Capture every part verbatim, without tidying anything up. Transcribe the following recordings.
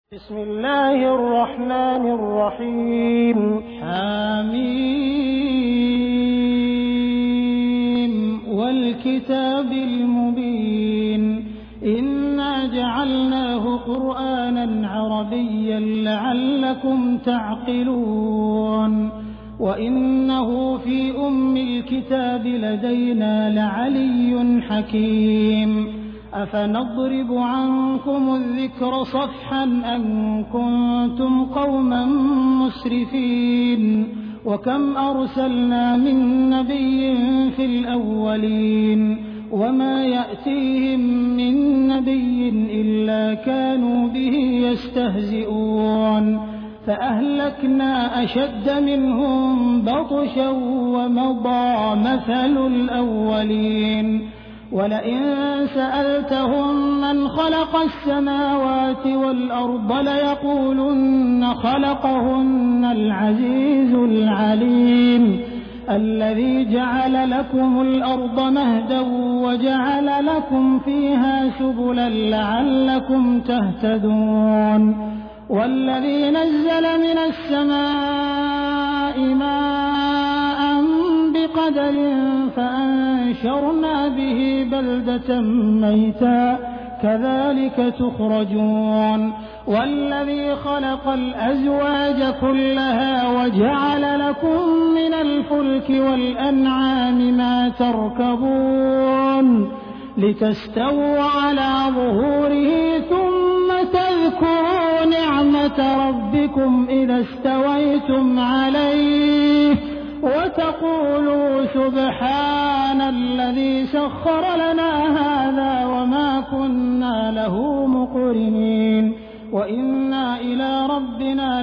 بسم الله الرحمن الرحيم حميم والكتاب المبين إنا جعلناه قرآنا عربيا لعلكم تعقلون وإنه في أم الكتاب لدينا لعلي حكيم أفنضرب عنكم الذكر صفحا أن كنتم قوما مسرفين وكم أرسلنا من نبي في الأولين وما يأتيهم من نبي إلا كانوا به يستهزئون فأهلكنا أشد منهم بطشا ومضى مثل الأولين ولئن سألتهم من خلق السماوات والأرض ليقولن خلقهن العزيز العليم الذي جعل لكم الأرض مهدا وجعل لكم فيها سبلا لعلكم تهتدون والذي نزل من السماء ماء بقدر فأنشرنا به بلدة ميتا كذلك تخرجون والذي خلق الأزواج كلها وجعل لكم من الفلك والأنعام ما تركبون لتستووا على ظهوره ثم تذكروا نعمة ربكم إذا استويتم عليه وتقولوا سبحان الذي سخر لنا هذا وما كنا له مقرنين وإنا إلى ربنا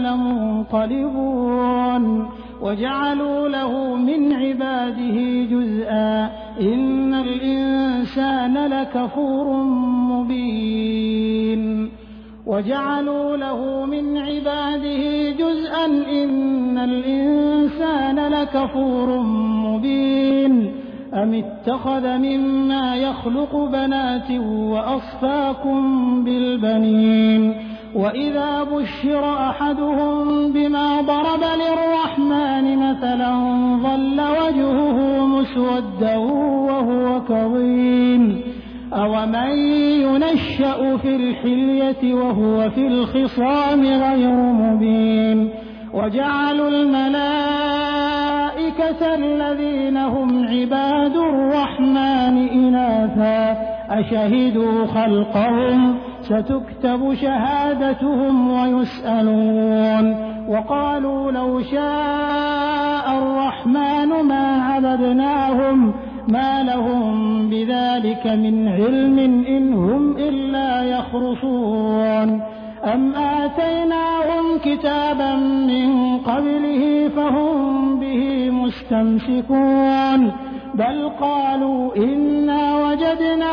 لمنقلبون وجعلوا له من عباده جزءا إن الإنسان لكفور مبين وجعلوا له من عباده جزءا إن الإنسان لكفور مبين أم اتخذ مما يخلق بنات وأصفاكم بالبنين وإذا بشر أحدهم بما ضرب للرحمن مثلا ظل وجهه مسودا وهو كظيم أومن ينشأ في الحلية وهو في الخصام غير مبين وجعلوا الملائكة الذين هم عباد الرحمن إناثا أشهدوا خلقهم ستكتب شهادتهم ويسألون وقالوا لو شاء الرحمن ما عبدناهم ما لهم بذلك من علم إن هم إلا يخرصون أم آتيناهم كتابا من قبله فهم به مستمسكون بل قالوا إنا وجدنا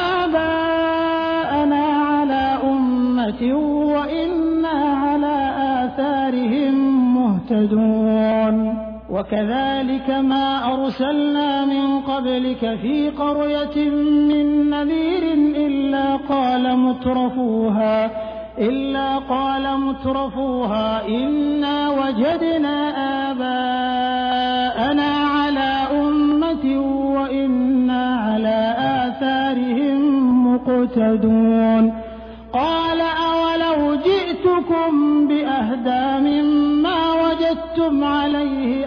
آباءنا على أمة وإنا على آثارهم مهتدون وكذلك ما أرسلنا من قبلك في قرية من نذير إلا قال مترفوها إلا قال مترفوها إنا وجدنا آباءنا على أمة وإنا على آثارهم مقتدون قال أولو جئتكم بأهدى مما وجدتم عليه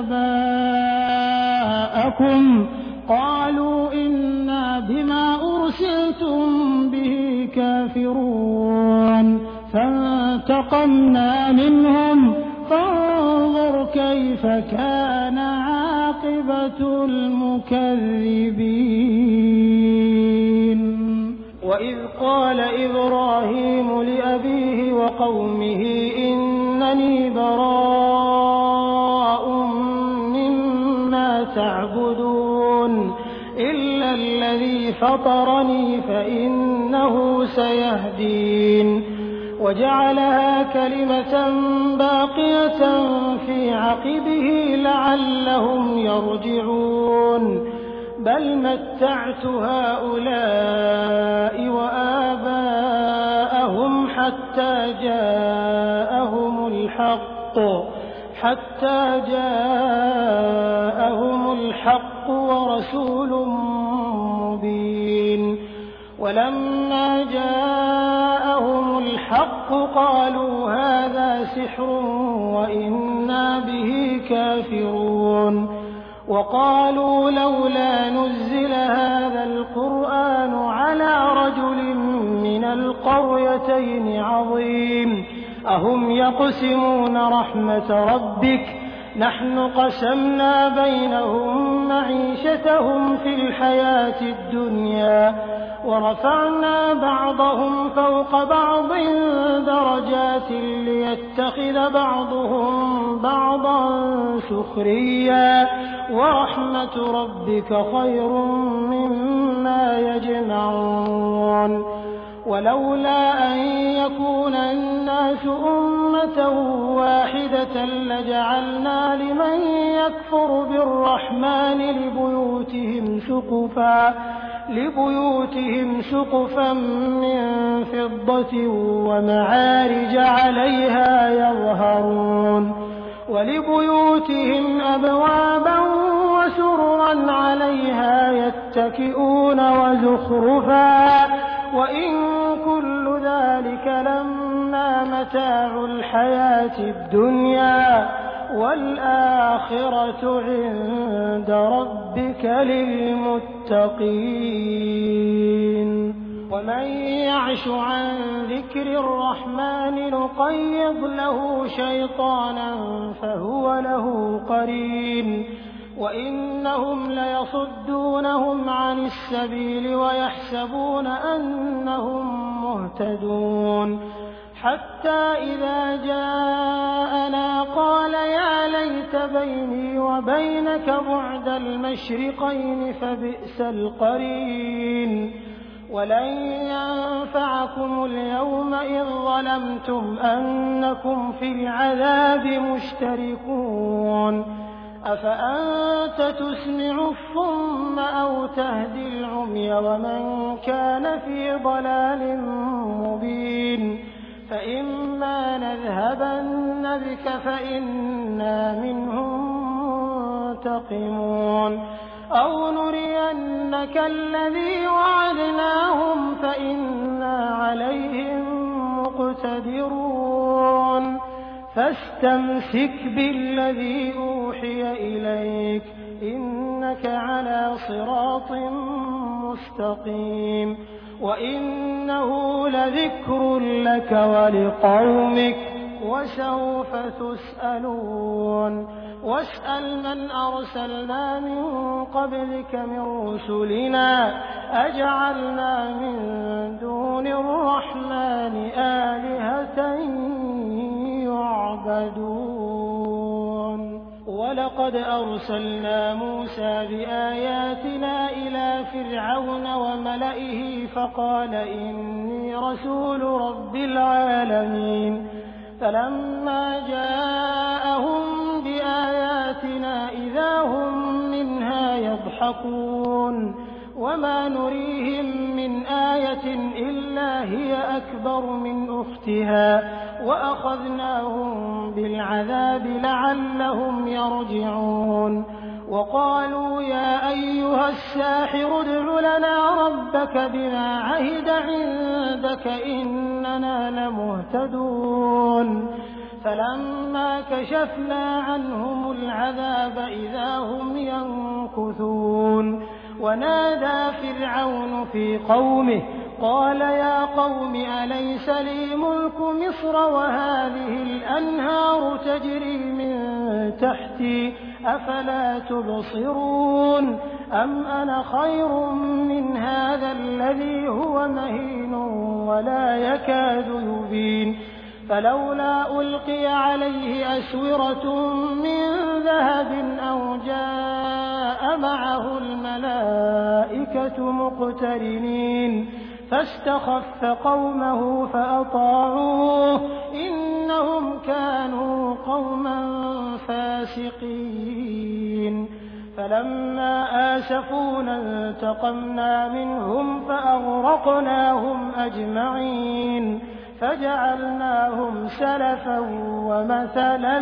آباءكم قالوا إنا بما أرسلتم به كافرون فانتقمنا منهم فانظر كيف كان عاقبة المكذبين وإذ قال إبراهيم لأبيه وقومه إنني براء مما تعبدون إلا الذي فطرني فإنه سيهدين وجعلها كلمة باقية في عقبه لعلهم يرجعون بل متعت هؤلاء وآباءهم حتى جاءهم الحق حتى جاءهم الحق ورسول مبين. ولما جاءهم الحق قالوا هذا سحر وإنا به كافرون. وقالوا لولا نزل هذا القرآن على رجل من القريتين عظيم أهم يقسمون رحمة ربك نحن قسمنا بينهم معيشتهم في الحياة الدنيا ورفعنا بعضهم فوق بعض درجات ليتخذ بعضهم بعضا سخريا ورحمة ربك خير مما يجمعون. ولولا أن يكون الناس أمة واحدة لجعلنا لمن يكفر بالرحمن لبيوتهم سقفا لبيوتهم سقفا من فضة ومعارج عليها يظهرون ولبيوتهم أبوابا وسررا عليها يتكئون وزخرفا وإن كل ذلك لما متاع الحياة الدنيا والآخرة عند ربك للمتقين. ومن يعش عن ذكر الرحمن نقيض له شيطانا فهو له قرين وإنهم ليصدونهم عن السبيل ويحسبون أنهم مهتدون. حتى إذا جاءنا قال يا ليت بيني وبينك بعد المشرقين فبئس القرين. ولن ينفعكم اليوم إذ ظلمتم أنكم في العذاب مشتركون. أفأنت تسمع الصم أو تهدي العمي ومن كان في ضلال مبين. فإما نذهبن بك فإنا منهم منتقمون أو نرينك الذي وعدناهم فإنا عليهم مقتدرون. فاستمسك بالذي أوحي إليك إنك على صراط مستقيم وإنه لذكر لك ولقومك وسوف تسألون. واسأل من أرسلنا من قبلك من رسلنا أجعلنا من دون الرحمن آلهة يعبدون. ولقد أرسلنا موسى بآياتنا إلى فرعون وملئه فقال إني رسول رب العالمين. فلما جاءهم بآياتنا إذا هم منها يضحكون وما نريهم من آية إلا هي أكبر من أختها وأخذناهم بالعذاب لعلهم يرجعون. وقالوا يا أيها الساحر ادع لنا ربك بما عهد عندك إننا لمهتدون. فلما كشفنا عنهم العذاب إذا هم ينكثون. ونادى فرعون في قومه قال يا قوم أليس لي ملك مصر وهذه الأنهار تجري من تحتي أفلا تبصرون أم أنا خير من هذا الذي هو مهين ولا يكاد يبين. فلولا ألقي عليه أسورة من ذهب أو جاء معه الملائكة مقترنين فاستخف قومه فأطاعوه إنهم كانوا قوما فاسقين. فلما آسفونا انتقمنا منهم فأغرقناهم أجمعين. فجعلناهم سلفا ومثلا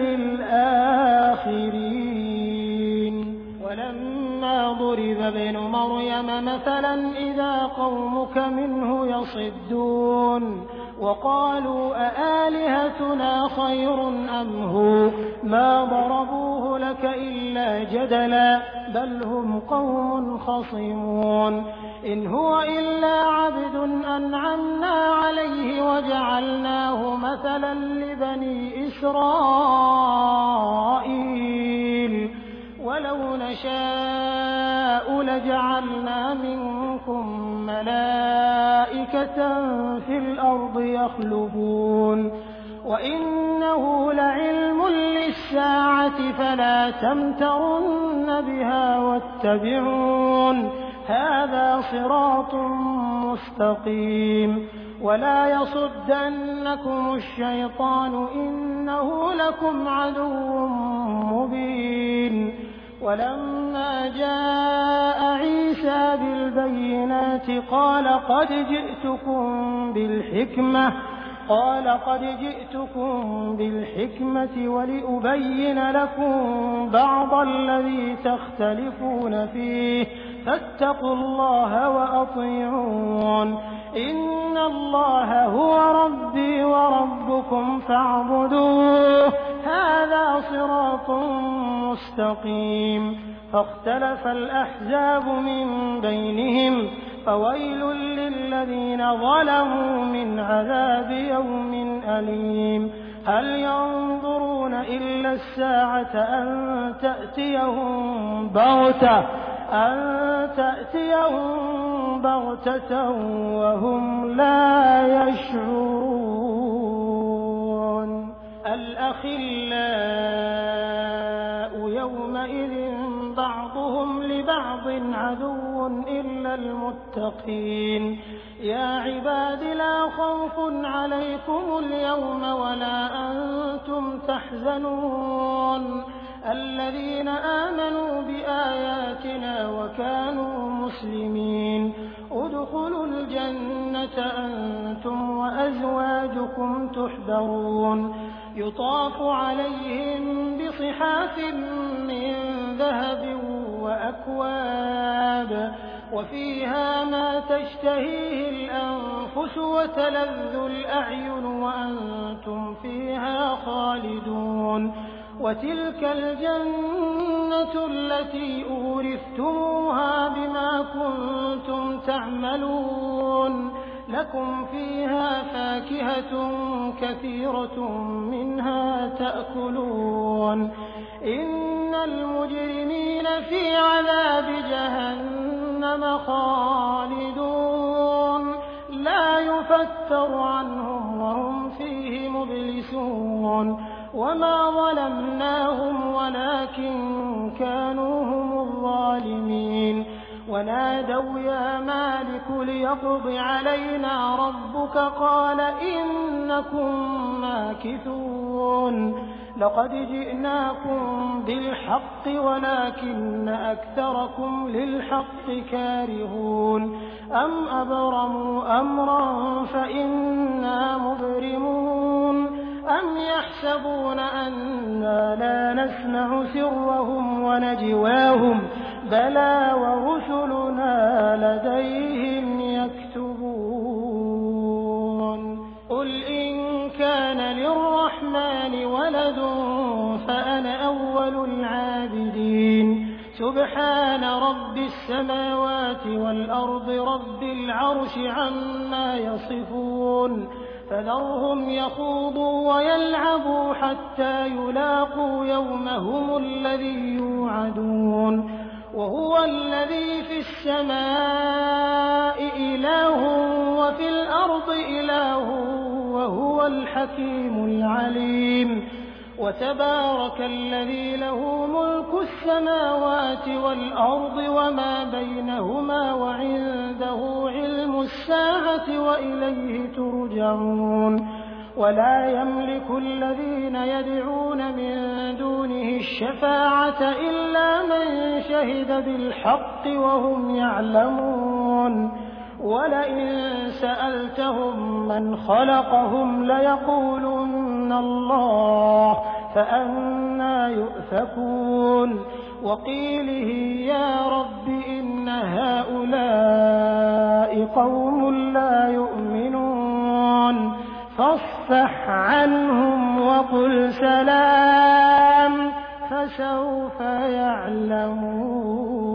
للآخرين ولما ضرب ابن مريم مثلا إذا قومك منه يصدون وقالوا أآلهتنا خير أم هو ما ضربوه لك إلا جدلا بل هم قوم خصمون إن هو إلا عبد أنعمنا عليه وجعلناه مثلا لبني إسرائيل ولو نشاء لجعلنا منكم ملائكة في الأرض يخلفون وإنه لعلم للساعة فلا تمترن بها واتبعون هذا صراط مستقيم ولا يصدنكم الشيطان إنه لكم عدو مبين ولما جاء عيسى بالبينات قال قد جئتكم بالحكمة قال قد جئتكم بالحكمة ولأبين لكم بعض الذي تختلفون فيه فاتقوا الله وأطيعون إن الله هو ربي وربكم فاعبدوه هذا صراط مستقيم فاختلف الأحزاب من بينهم فويل للذين ظلموا من عذاب يوم أليم هل ينظرون إلا الساعة أن تأتيهم بغتة أن تأتيهم بغتة وهم لا يشعرون الأخلاء يومئذ بعضهم لبعض عدو إلا المتقين يا عباد لا خوف عليكم اليوم ولا أنتم تحزنون الذين آمنوا بآياتنا وكانوا مسلمين ادخلوا الجنة أنتم وأزواجكم تحبرون يطاف عليهم بصحاف من ذهب وأكواب وفيها ما تشتهيه الأنفس وتلذ الأعين وأنتم فيها خالدون وتلك الجنة التي أورثتموها بما كنتم تعملون لكم فيها فاكهة كثيرة منها تأكلون إن المجرمين في عذاب جهنم خالدون لا يفتر عنهم وهم فيه مبلسون وما ظلمناهم ولكن كانوا هم الظالمين ونادوا يا مالك ليقض علينا ربك قال إنكم ماكثون لقد جئناكم بالحق ولكن أكثركم للحق كارهون أم أبرموا أمرا فإنا مبرمون أم يحسبون أنا لا نسمع سرهم ونجواهم بلى ورسلنا لديهم يكتبون قل إن كان للرحمن ولد فأنا أول العابدين سبحان رب السماوات والأرض رب العرش عما يصفون فذرهم يخوضوا ويلعبوا حتى يلاقوا يومهم الذي يوعدون وهو الذي في السماء إله وفي الأرض إله وهو الحكيم العليم وتبارك الذي له ملك السماوات والأرض وما بينهما وعنده علم الساعة وإليه ترجعون ولا يملك الذين يدعون من دونه الشفاعة إلا من شهد بالحق وهم يعلمون وَلَئِن سَأَلْتَهُم مَّنْ خَلَقَهُمْ لَيَقُولُنَّ اللَّهُ فَأَنَّىٰ يُؤْفَكُونَ وَقِيلِهِ يَا رَبِّ إِنَّ هَٰؤُلَاءِ قَوْمٌ لَّا يُؤْمِنُونَ فَاصْفَحْ عَنْهُمْ وَقُلْ سَلَامٌ فَسَوْفَ يَعْلَمُونَ.